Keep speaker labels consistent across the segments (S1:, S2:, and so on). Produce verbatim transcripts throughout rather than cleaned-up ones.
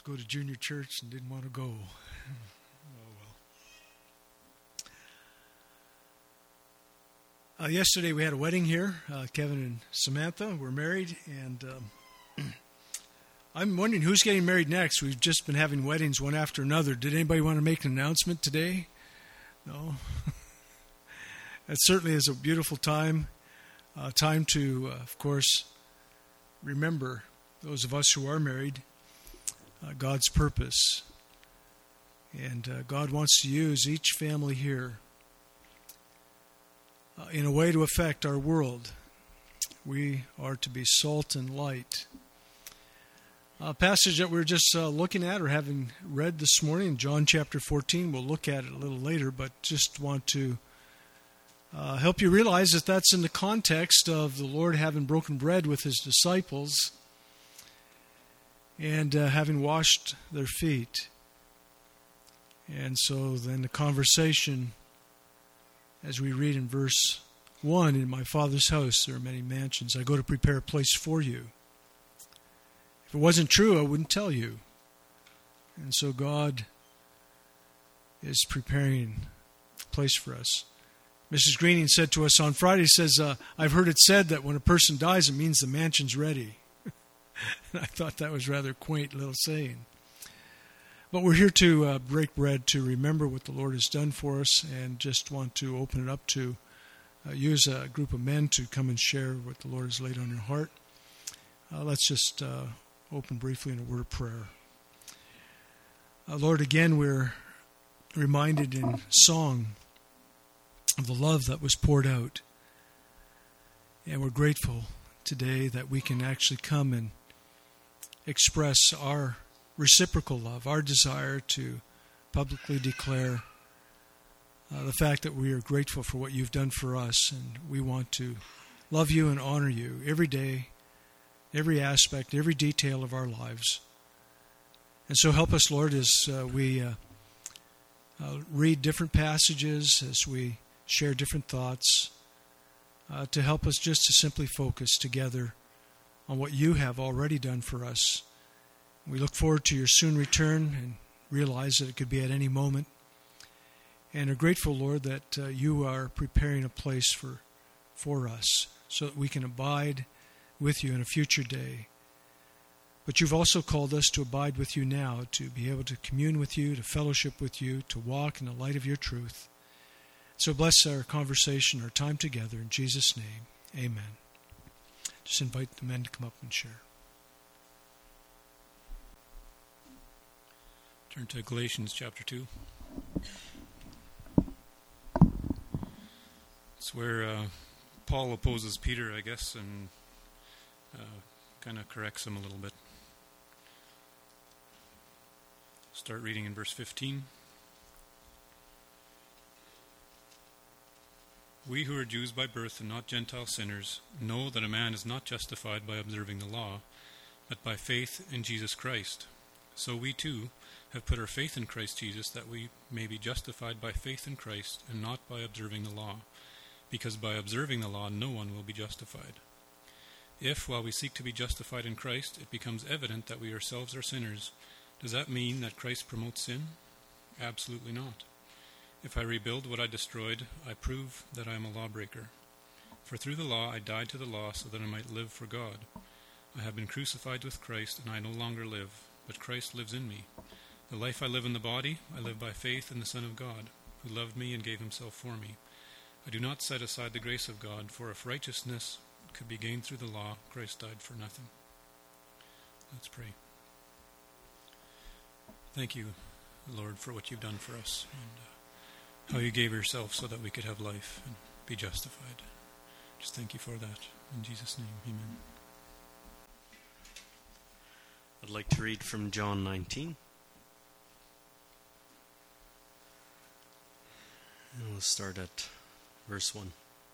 S1: go to junior church and didn't want to go. Oh, well. Uh, yesterday we had a wedding here. Uh, Kevin and Samantha were married, and um, I'm wondering who's getting married next. We've just been having weddings one after another. Did anybody want to make an announcement today? No? It certainly is a beautiful time. Uh, time to, uh, of course, remember those of us who are married, uh, God's purpose. And uh, God wants to use each family here uh, in a way to affect our world. We are to be salt and light. A passage that we're just uh, looking at or having read this morning, John chapter fourteen. We'll look at it a little later, but just want to uh, help you realize that that's in the context of the Lord having broken bread with His disciples and uh, having washed their feet. And so then the conversation, as we read in verse one, in my Father's house there are many mansions. I go to prepare a place for you. If it wasn't true, I wouldn't tell you. And so God is preparing a place for us. Missus Greening said to us on Friday, says, uh, I've heard it said that when a person dies, it means the mansion's ready. And I thought that was a rather quaint little saying. But we're here to uh, break bread, to remember what the Lord has done for us, and just want to open it up to uh, use a group of men to come and share what the Lord has laid on your heart. Uh, let's just uh, open briefly in a word of prayer. Uh, Lord, again, we're reminded in song of the love that was poured out. And we're grateful today that we can actually come and express our reciprocal love, our desire to publicly declare uh, the fact that we are grateful for what you've done for us, and we want to love you and honor you every day, every aspect, every detail of our lives. And so help us, Lord, as uh, we uh, uh, read different passages, as we share different thoughts, uh, to help us just to simply focus together on what you have already done for us. We look forward to your soon return and realize that it could be at any moment. And are grateful, Lord, that uh, you are preparing a place for, for us so that we can abide with you in a future day. But you've also called us to abide with you now, to be able to commune with you, to fellowship with you, to walk in the light of your truth. So bless our conversation, our time together. In Jesus' name, amen. Just invite the men to come up and share.
S2: Turn to Galatians chapter two. It's where uh, Paul opposes Peter, I guess, and uh, kind of corrects him a little bit. Start reading in verse fifteen. We who are Jews by birth and not Gentile sinners know that a man is not justified by observing the law, but by faith in Jesus Christ. So we too have put our faith in Christ Jesus, that we may be justified by faith in Christ and not by observing the law, because by observing the law no one will be justified. If, while we seek to be justified in Christ, it becomes evident that we ourselves are sinners, does that mean that Christ promotes sin? Absolutely not. If I rebuild what I destroyed, I prove that I am a lawbreaker. For through the law I died to the law so that I might live for God. I have been crucified with Christ, and I no longer live, but Christ lives in me. The life I live in the body, I live by faith in the Son of God, who loved me and gave himself for me. I do not set aside the grace of God, for if righteousness could be gained through the law, Christ died for nothing. Let's pray. Thank you, Lord, for what you've done for us, and uh, how you gave yourself so that we could have life and be justified. Just thank you for that. In Jesus' name, amen.
S3: I'd like to read from John nineteen. And we'll start at verse one.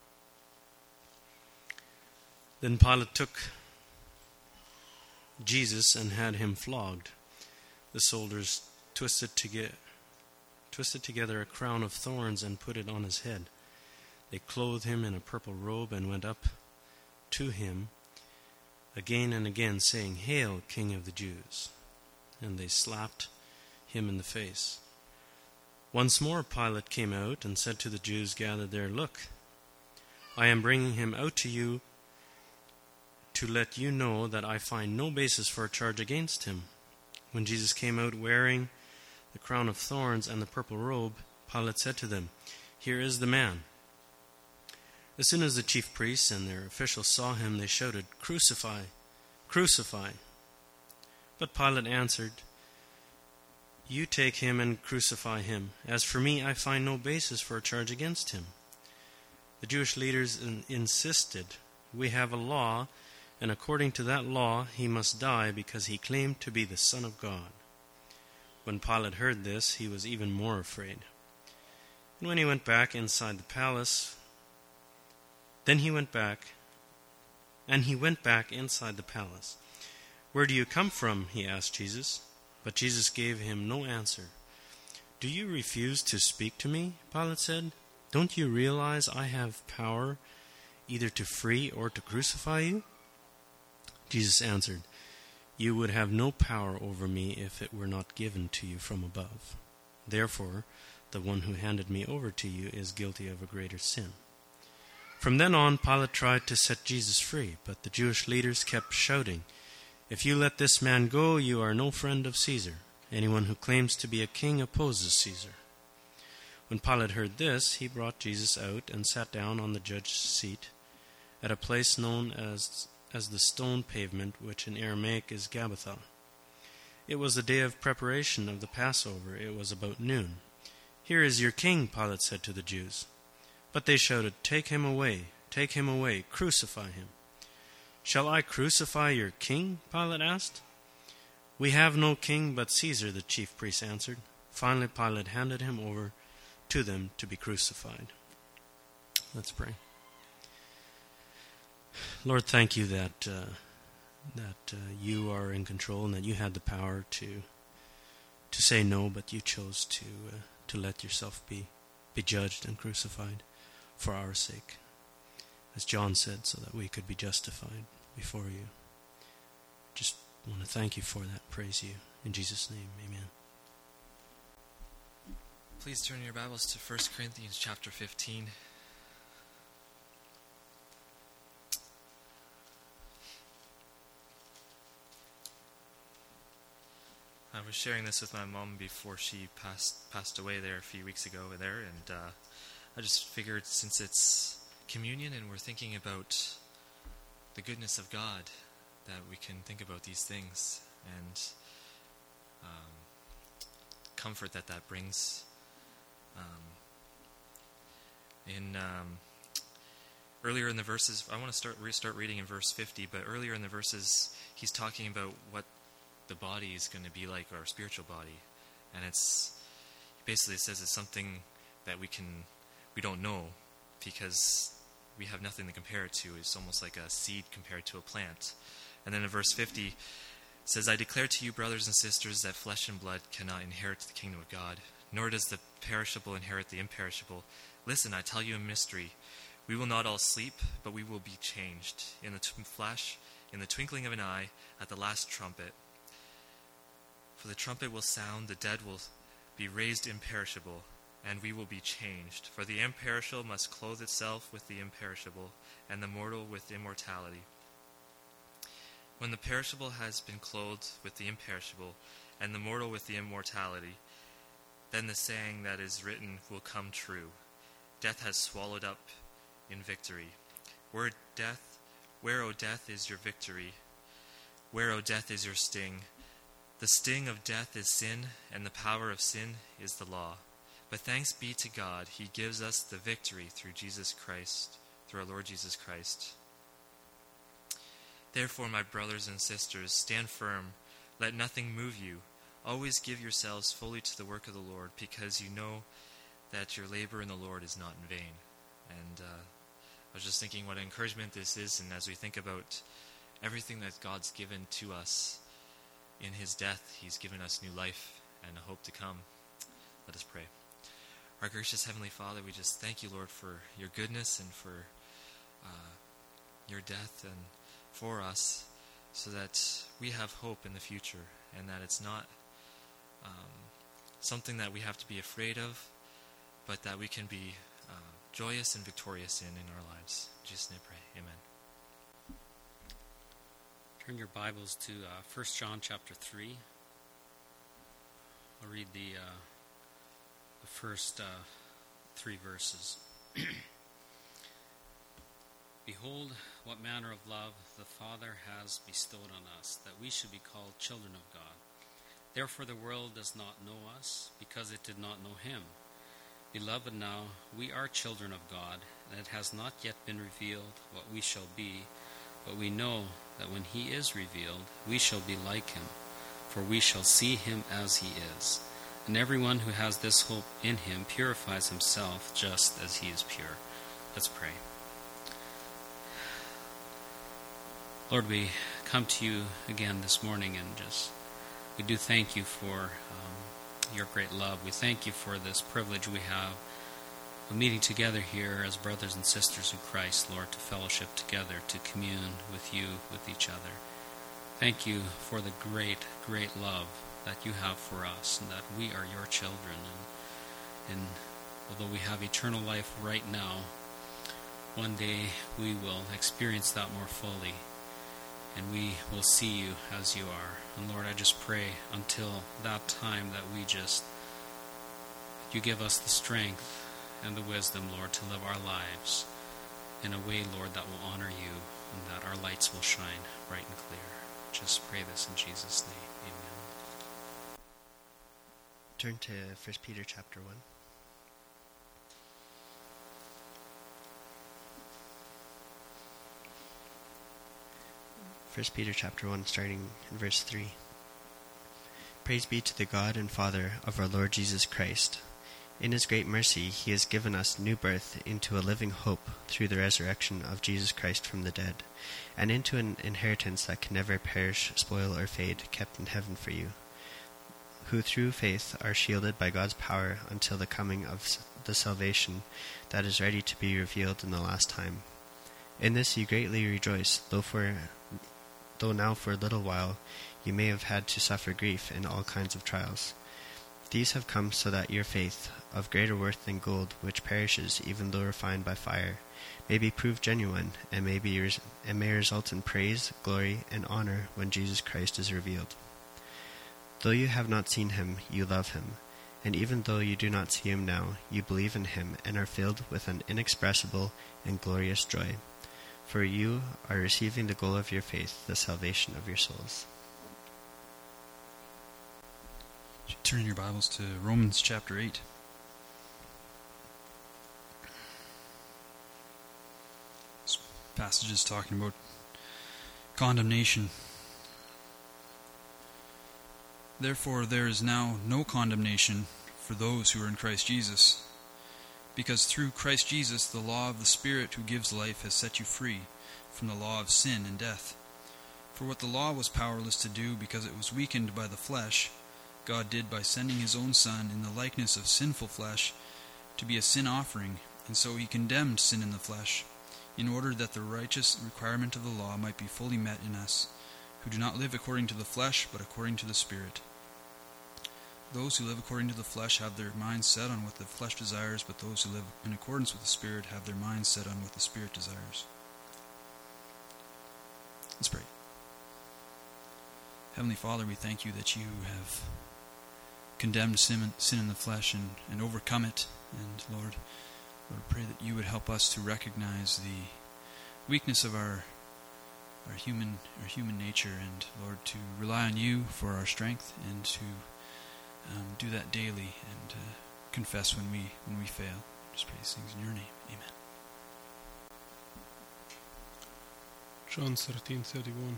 S3: Then Pilate took Jesus and had him flogged. The soldiers twisted, to get, twisted together a crown of thorns and put it on his head. They clothed him in a purple robe and went up to him again and again, saying, "Hail, King of the Jews!" and they slapped him in the face. Once more Pilate came out and said to the Jews gathered there, "Look, I am bringing him out to you to let you know that I find no basis for a charge against him." When Jesus came out wearing the crown of thorns and the purple robe, Pilate said to them, "Here is the man." As soon as the chief priests and their officials saw him, they shouted, "Crucify! Crucify!" But Pilate answered, "You take him and crucify him. As for me, I find no basis for a charge against him." The Jewish leaders in- insisted, "We have a law, and according to that law he must die because he claimed to be the Son of God." When Pilate heard this, he was even more afraid. And when he went back inside the palace, then he went back, and he went back inside the palace. "Where do you come from?" he asked Jesus. But Jesus gave him no answer. "Do you refuse to speak to me?" Pilate said. "Don't you realize I have power either to free or to crucify you?" Jesus answered, "You would have no power over me if it were not given to you from above. Therefore, the one who handed me over to you is guilty of a greater sin." From then on, Pilate tried to set Jesus free, but the Jewish leaders kept shouting, "If you let this man go, you are no friend of Caesar. Anyone who claims to be a king opposes Caesar." When Pilate heard this, he brought Jesus out and sat down on the judge's seat at a place known as, as the stone pavement, which in Aramaic is Gabbatha. It was the day of preparation of the Passover. It was about noon. "Here is your king," Pilate said to the Jews. But they shouted, "Take him away, take him away, crucify him." "Shall I crucify your king?" Pilate asked. "We have no king but Caesar," the chief priests answered. Finally, Pilate handed him over to them to be crucified. Let's pray. Lord, thank you that uh, that uh, you are in control and that you had the power to to say no, but you chose to uh, to let yourself be be judged and crucified for our sake. As John said, so that we could be justified before you. Just want to thank you for that. Praise you. In Jesus' name, amen.
S4: Please turn your Bibles to First Corinthians chapter fifteen. I was sharing this with my mom before she passed passed away there a few weeks ago there, and uh, I just figured since it's communion and we're thinking about the goodness of God, that we can think about these things and um, comfort that that brings. Um, in um, earlier in the verses, I want to start restart reading in verse fifty, but earlier in the verses, he's talking about what the body is going to be like, our spiritual body, and it's he basically says it's something that we can we don't know because we have nothing to compare it to. It's almost like a seed compared to a plant. And then in verse fifty, it says, "I declare to you, brothers and sisters, that flesh and blood cannot inherit the kingdom of God, nor does the perishable inherit the imperishable. Listen, I tell you a mystery. We will not all sleep, but we will be changed. In the t- flash, in the twinkling of an eye, at the last trumpet. For the trumpet will sound, the dead will be raised imperishable, and we will be changed. For the imperishable must clothe itself with the imperishable, and the mortal with immortality. When the perishable has been clothed with the imperishable, and the mortal with the immortality, then the saying that is written will come true. Death has swallowed up in victory. Where death, where, O death, is your victory? Where, O death, is your sting? The sting of death is sin, and the power of sin is the law. But thanks be to God, He gives us the victory through Jesus Christ, through our Lord Jesus Christ. Therefore, my brothers and sisters, stand firm. Let nothing move you. Always give yourselves fully to the work of the Lord, because you know that your labor in the Lord is not in vain." And uh, I was just thinking what an encouragement this is, and as we think about everything that God's given to us in His death, He's given us new life and a hope to come. Let us pray. Our gracious Heavenly Father, we just thank you, Lord, for your goodness and for uh, your death and for us. so that we have hope in the future, and that it's not um, something that we have to be afraid of, but that we can be uh, joyous and victorious in in our lives. In Jesus' name I pray. Amen.
S3: Turn your Bibles to uh, First John chapter three. I'll read the, uh, the first uh, three verses. Behold, what manner of love the Father has bestowed on us, that we should be called children of God. Therefore the world does not know us, because it did not know him. Beloved, now we are children of God, and it has not yet been revealed what we shall be, but we know that when he is revealed, we shall be like him, for we shall see him as he is. And everyone who has this hope in him purifies himself just as he is pure. Let's pray. Lord, we come to you again this morning, and just we do thank you for um, your great love. We thank you for this privilege we have of meeting together here as brothers and sisters in Christ, Lord, to fellowship together, to commune with you, with each other. Thank you for the great, great love that you have for us, and that we are your children. And, and although we have eternal life right now, one day we will experience that more fully, and we will see you as you are. And Lord, I just pray until that time that we just, you give us the strength and the wisdom, Lord, to live our lives in a way, Lord, that will honor you, and that our lights will shine bright and clear. Just pray this in Jesus' name. Amen.
S5: Turn to First Peter chapter one. First Peter chapter one, starting in verse three. Praise be to the God and Father of our Lord Jesus Christ. In his great mercy he has given us new birth into a living hope through the resurrection of Jesus Christ from the dead, and into an inheritance that can never perish, spoil, or fade, kept in heaven for you, who through faith are shielded by God's power until the coming of the salvation that is ready to be revealed in the last time. In this you greatly rejoice, though for though now for a little while you may have had to suffer grief in all kinds of trials. These have come so that your faith, of greater worth than gold, which perishes even though refined by fire, may be proved genuine, and may, be res- and may result in praise, glory, and honor when Jesus Christ is revealed. Though you have not seen him, you love him, and even though you do not see him now, you believe in him and are filled with an inexpressible and glorious joy. For you are receiving the goal of your faith, the salvation of your souls.
S6: Turn your Bibles to Romans chapter eight. This passage is talking about condemnation. Therefore there is now no condemnation for those who are in Christ Jesus, because through Christ Jesus the law of the Spirit who gives life has set you free from the law of sin and death. For what the law was powerless to do because it was weakened by the flesh, God did by sending his own Son in the likeness of sinful flesh to be a sin offering, and so he condemned sin in the flesh, in order that the righteous requirement of the law might be fully met in us, who do not live according to the flesh, but according to the Spirit. Those who live according to the flesh have their minds set on what the flesh desires, but those who live in accordance with the Spirit have their minds set on what the Spirit desires. Let's pray. Heavenly Father, we thank you that you have condemned sin, sin in the flesh and, and overcome it. And Lord, Lord, pray that you would help us to recognize the weakness of our our human our human nature, and Lord, to rely on you for our strength, and to um, do that daily, and uh, confess when we when we fail. Just pray these things in your name. Amen.
S7: John thirteen thirty-one.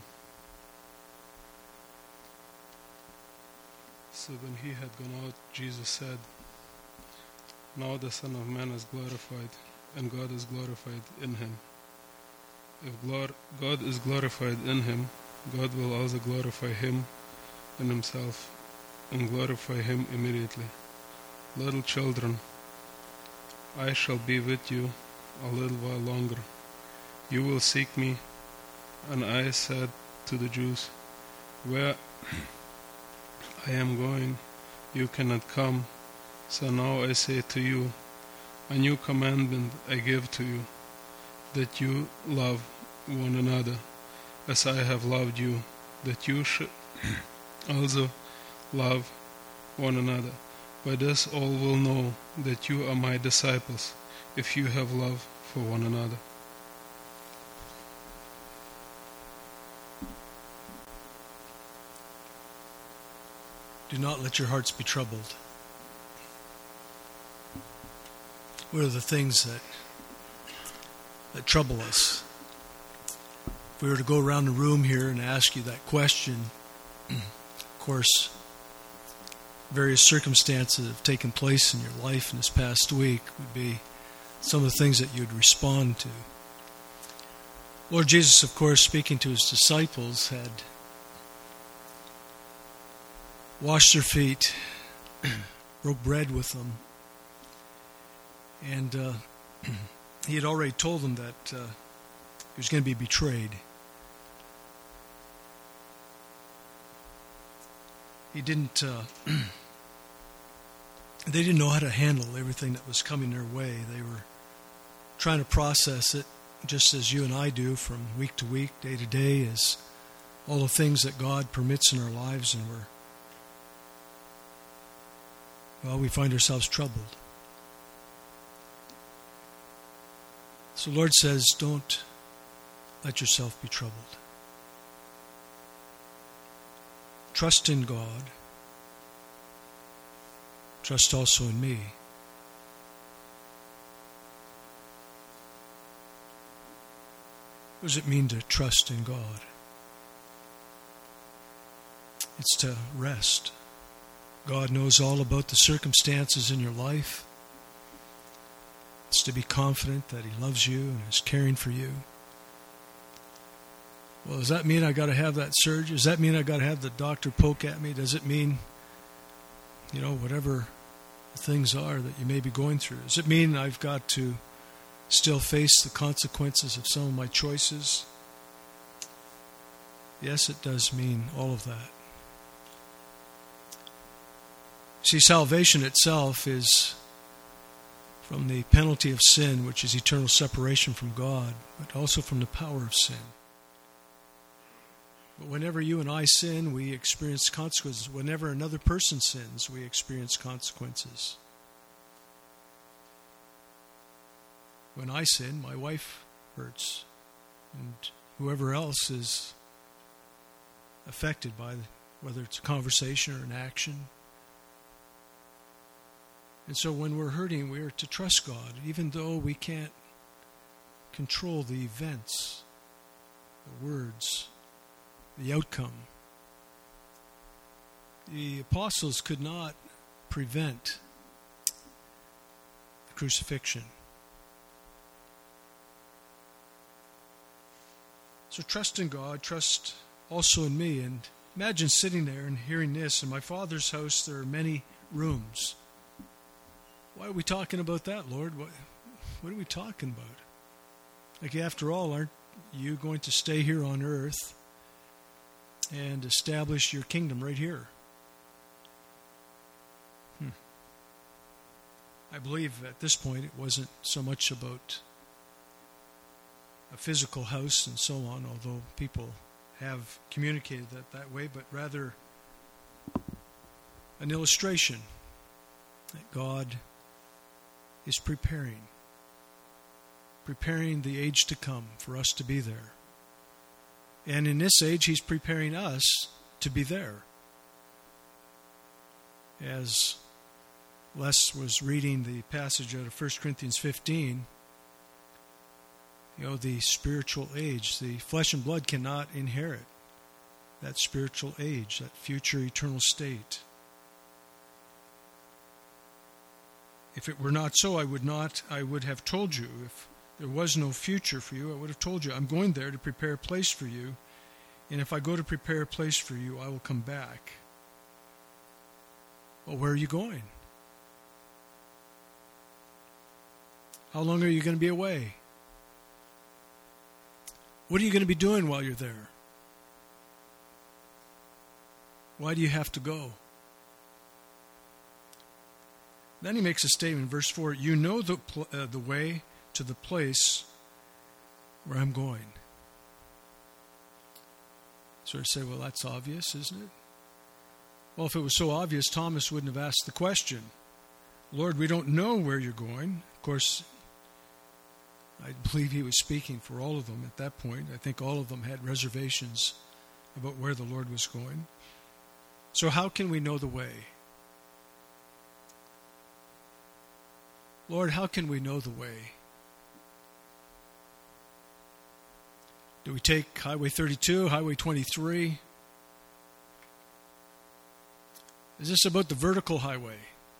S7: So when he had gone out, Jesus said, "Now the Son of Man is glorified, and God is glorified in him. If glor- God is glorified in him, God will also glorify him in himself, and glorify him immediately. Little children, I shall be with you a little while longer. You will seek me, and I said to the Jews, "Where I am going, you cannot come. So now I say to you, a new commandment I give to you, that you love one another, as I have loved you, that you should also love one another. By this all will know that you are my disciples, if you have love for one another."
S1: Do not let your hearts be troubled. What are the things that that trouble us? If we were to go around the room here and ask you that question, of course, various circumstances that have taken place in your life in this past week would be some of the things that you'd respond to. Lord Jesus, of course, speaking to his disciples, had washed their feet, broke bread with them, and uh, he had already told them that uh, he was going to be betrayed. He didn't. Uh, they didn't know how to handle everything that was coming their way. They were trying to process it, just as you and I do, from week to week, day to day, as all the things that God permits in our lives, and we're well, we find ourselves troubled. So the Lord says, don't let yourself be troubled. Trust in God. Trust also in me. What does it mean to trust in God? It's to rest. God knows all about the circumstances in your life. It's to be confident that he loves you and is caring for you. Well, does that mean I got to have that surgery? Does that mean I got to have the doctor poke at me? Does it mean, you know, whatever the things are that you may be going through? Does it mean I've got to still face the consequences of some of my choices? Yes, it does mean all of that. See, salvation itself is from the penalty of sin, which is eternal separation from God, but also from the power of sin. But whenever you and I sin, we experience consequences. Whenever another person sins, we experience consequences. When I sin, my wife hurts, and whoever else is affected by whether it's a conversation or an action. And so when we're hurting, we are to trust God, even though we can't control the events, the words, the outcome. The apostles could not prevent the crucifixion. So trust in God, trust also in me. And imagine sitting there and hearing this. In my Father's house there are many rooms. Why are we talking about that, Lord? What, what are we talking about? Like, after all, aren't you going to stay here on earth and establish your kingdom right here? Hmm. I believe at this point it wasn't so much about a physical house and so on, although people have communicated that that way, but rather an illustration that God is preparing, preparing the age to come for us to be there. And in this age, he's preparing us to be there. As Les was reading the passage out of First Corinthians fifteen, you know, the spiritual age, the flesh and blood cannot inherit that spiritual age, that future eternal state. If it were not so, I would not, I would have told you. If there was no future for you, I would have told you, I'm going there to prepare a place for you. And if I go to prepare a place for you, I will come back. Well, where are you going? How long are you going to be away? What are you going to be doing while you're there? Why do you have to go? Then he makes a statement in verse four, you know the, pl- uh, the way to the place where I'm going. Sort of say, well, that's obvious, isn't it? Well, if it was so obvious, Thomas wouldn't have asked the question. Lord, we don't know where you're going. Of course, I believe he was speaking for all of them at that point. I think all of them had reservations about where the Lord was going. So how can we know the way? Lord, how can we know the way? Do we take Highway thirty-two, Highway twenty-three? Is this about the vertical highway?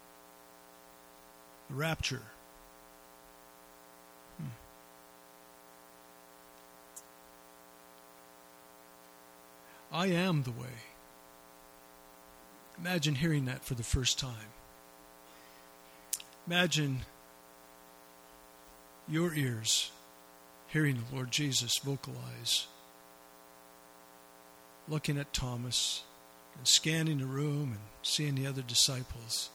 S1: The rapture? Hmm. I am the way. Imagine hearing that for the first time. Imagine your ears hearing the Lord Jesus vocalize, looking at Thomas and scanning the room and seeing the other disciples.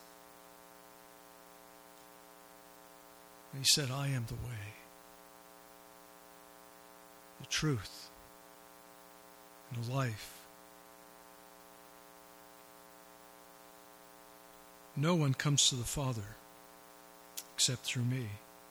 S1: And he said, I am the way, the truth, and the life. No one comes to the Father except through me.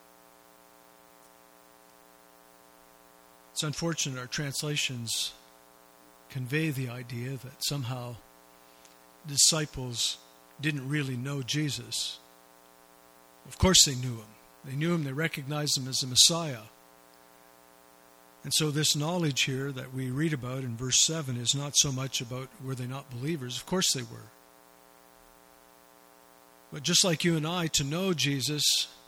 S1: It's unfortunate our translations convey the idea that somehow disciples didn't really know Jesus. Of course they knew him. They knew him, they recognized him as the Messiah. And so this knowledge here that we read about in verse seven is not so much about were they not believers. Of course they were. But just like you and I, to know Jesus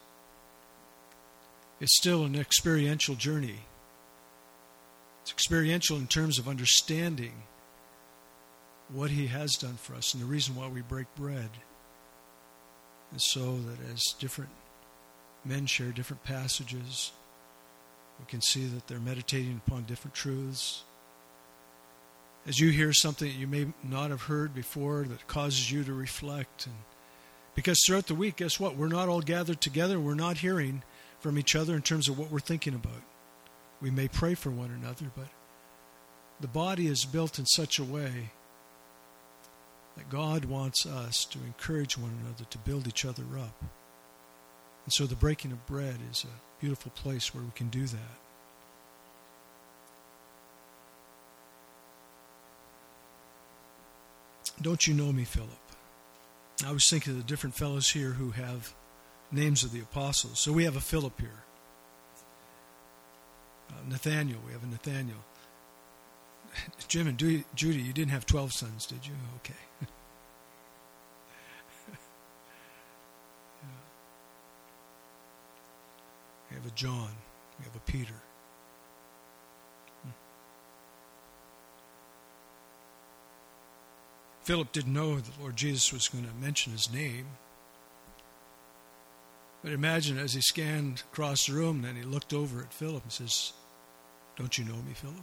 S1: is still an experiential journey. It's experiential in terms of understanding what he has done for us and the reason why we break bread. And so that as different men share different passages, we can see that they're meditating upon different truths. As you hear something that you may not have heard before that causes you to reflect. And because throughout the week, guess what? We're not all gathered together. We're not hearing from each other in terms of what we're thinking about. We may pray for one another, but the body is built in such a way that God wants us to encourage one another to build each other up. And so the breaking of bread is a beautiful place where we can do that. Don't you know me, Philip? I was thinking of the different fellows here who have names of the apostles. So we have a Philip here. Uh, Nathaniel, we have a Nathaniel. Jim and Judy, Judy, you didn't have twelve sons, did you? Okay. yeah. We have a John. We have a Peter. Hmm. Philip didn't know the Lord Jesus was going to mention his name. But imagine as he scanned across the room, then he looked over at Philip and says, don't you know me, Philip?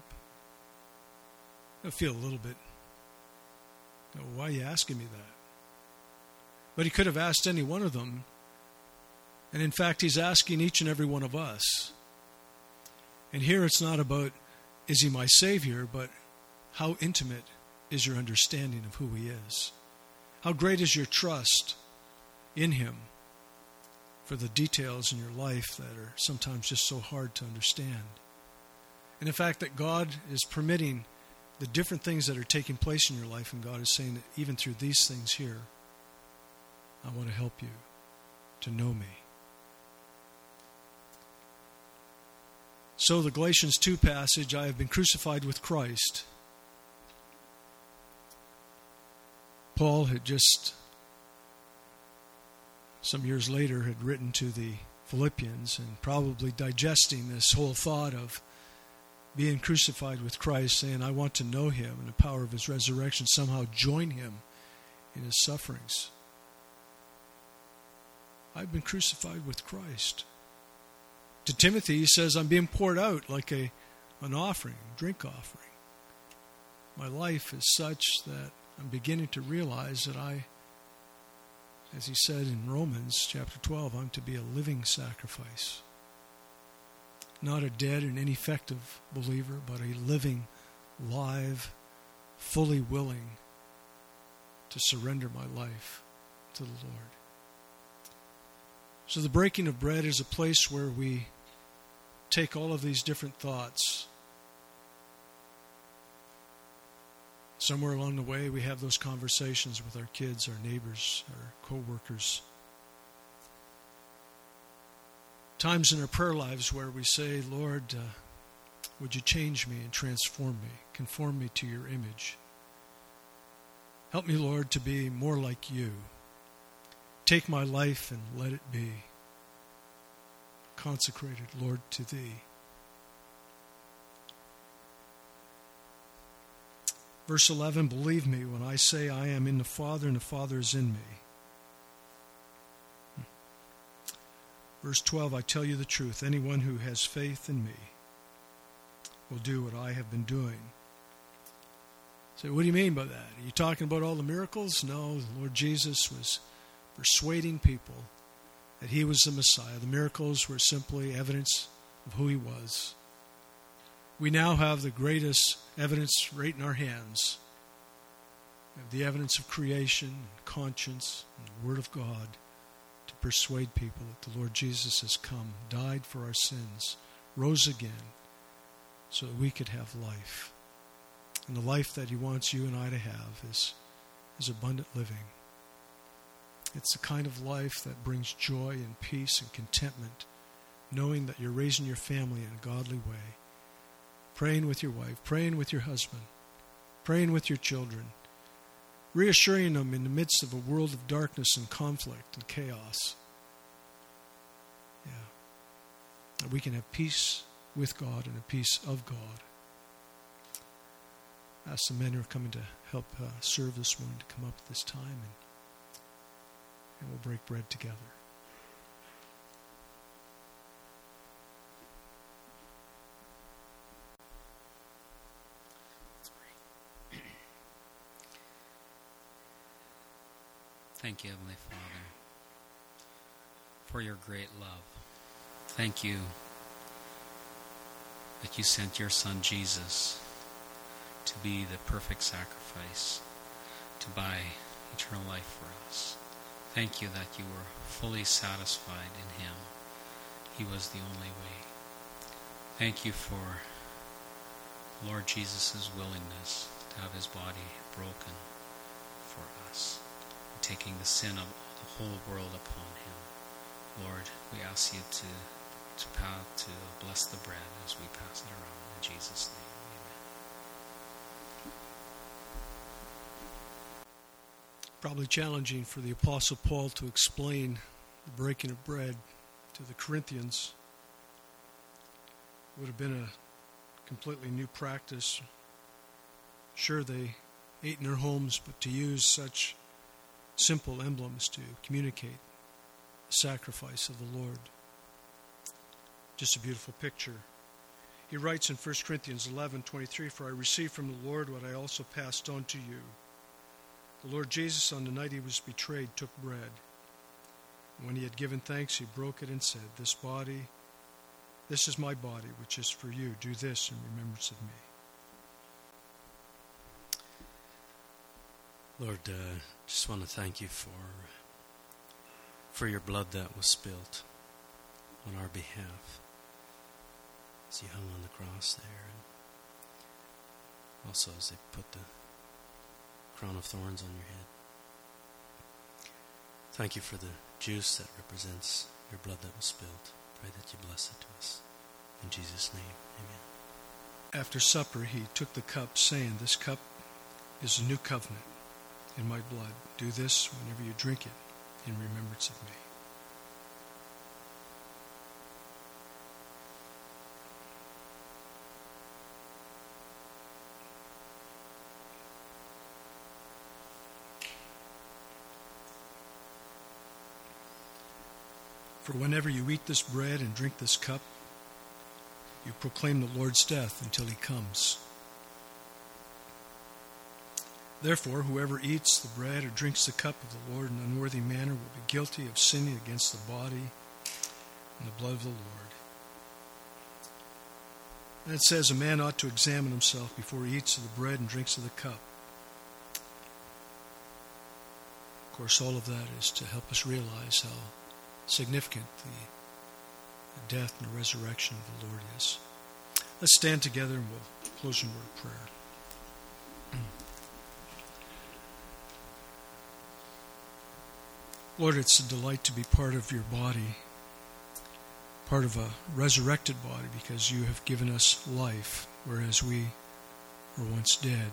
S1: I feel a little bit, you know, why are you asking me that? But he could have asked any one of them. And in fact, he's asking each and every one of us. And here it's not about, is he my Savior, but how intimate is your understanding of who he is? How great is your trust in him for the details in your life that are sometimes just so hard to understand? And in fact, that God is permitting the different things that are taking place in your life, and God is saying that even through these things here, I want to help you to know me. So the Galatians two passage, I have been crucified with Christ. Paul had just, some years later, had written to the Philippians and probably digesting this whole thought of being crucified with Christ, saying, I want to know him and the power of his resurrection, somehow join him in his sufferings. I've been crucified with Christ. To Timothy, he says, I'm being poured out like a an offering, drink offering. My life is such that I'm beginning to realize that I, as he said in Romans chapter twelve, I'm to be a living sacrifice. Not a dead and ineffective believer, but a living, live, fully willing to surrender my life to the Lord. So the breaking of bread is a place where we take all of these different thoughts. Somewhere along the way, we have those conversations with our kids, our neighbors, our co-workers. Times in our prayer lives where we say, Lord, uh, would you change me and transform me, conform me to your image. Help me, Lord, to be more like you. Take my life and let it be consecrated, Lord, to thee. Verse eleven, believe me when I say I am in the Father and the Father is in me. Verse twelve, I tell you the truth, anyone who has faith in me will do what I have been doing. So what do you mean by that? Are you talking about all the miracles? No, the Lord Jesus was persuading people that he was the Messiah. The miracles were simply evidence of who he was. We now have the greatest evidence right in our hands. We have the evidence of creation, and conscience, and the Word of God to persuade people that the Lord Jesus has come, died for our sins, rose again, so that we could have life. And the life that he wants you and I to have is, is abundant living. It's the kind of life that brings joy and peace and contentment, knowing that you're raising your family in a godly way, praying with your wife, praying with your husband, praying with your children, reassuring them in the midst of a world of darkness and conflict and chaos. Yeah. That we can have peace with God and a peace of God. I ask the men who are coming to help uh, serve this morning to come up at this time, and, and we'll break bread together.
S8: Thank you, Heavenly Father, for your great love. Thank you that you sent your Son Jesus to be the perfect sacrifice, to buy eternal life for us. Thank you that you were fully satisfied in him. He was the only way. Thank you for Lord Jesus' willingness to have his body broken for us, taking the sin of the whole world upon him. Lord, we ask you to to, pass, to bless the bread as we pass it around. In Jesus' name, amen.
S1: Probably challenging for the Apostle Paul to explain the breaking of bread to the Corinthians. It would have been a completely new practice. Sure, they ate in their homes, but to use such simple emblems to communicate the sacrifice of the Lord. Just a beautiful picture. He writes in First Corinthians eleven twenty-three, for I received from the Lord what I also passed on to you. The Lord Jesus, on the night he was betrayed, took bread. And when he had given thanks, he broke it and said, This body, this is my body, which is for you. Do this in remembrance of me.
S3: Lord, uh, just want to thank you for for your blood that was spilled on our behalf as you hung on the cross there, and also as they put the crown of thorns on your head. Thank you for the juice that represents your blood that was spilled. Pray that you bless it to us. In Jesus' name, amen.
S1: After supper, he took the cup, saying, This cup is a new covenant in my blood. Do this whenever you drink it in remembrance of me. For whenever you eat this bread and drink this cup, you proclaim the Lord's death until he comes. Therefore, whoever eats the bread or drinks the cup of the Lord in an unworthy manner will be guilty of sinning against the body and the blood of the Lord. And it says a man ought to examine himself before he eats of the bread and drinks of the cup. Of course, all of that is to help us realize how significant the death and the resurrection of the Lord is. Let's stand together and we'll close in word of prayer. Lord, it's a delight to be part of your body, part of a resurrected body, because you have given us life, whereas we were once dead.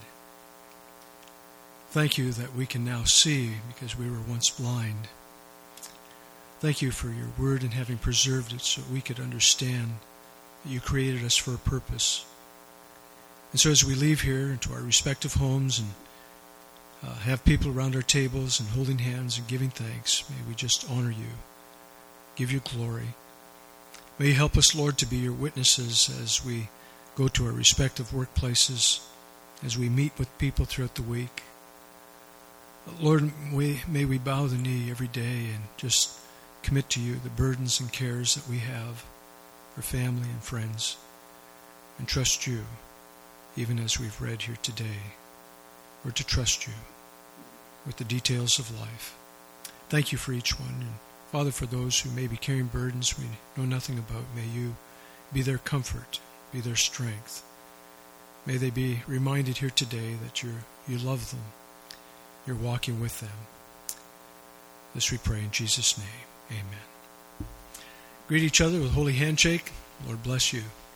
S1: Thank you that we can now see because we were once blind. Thank you for your word and having preserved it so we could understand that you created us for a purpose. And so as we leave here into our respective homes and uh, have people around our tables and holding hands and giving thanks, may we just honor you, give you glory. May you help us, Lord, to be your witnesses as we go to our respective workplaces, as we meet with people throughout the week. Lord, we, may we bow the knee every day and just commit to you the burdens and cares that we have for family and friends, and trust you, even as we've read here today. Or to trust you with the details of life. Thank you for each one. And Father, for those who may be carrying burdens we know nothing about, may you be their comfort, be their strength. May they be reminded here today that you're, you love them, you're walking with them. This we pray in Jesus' name. Amen. Greet each other with a holy handshake. Lord bless you.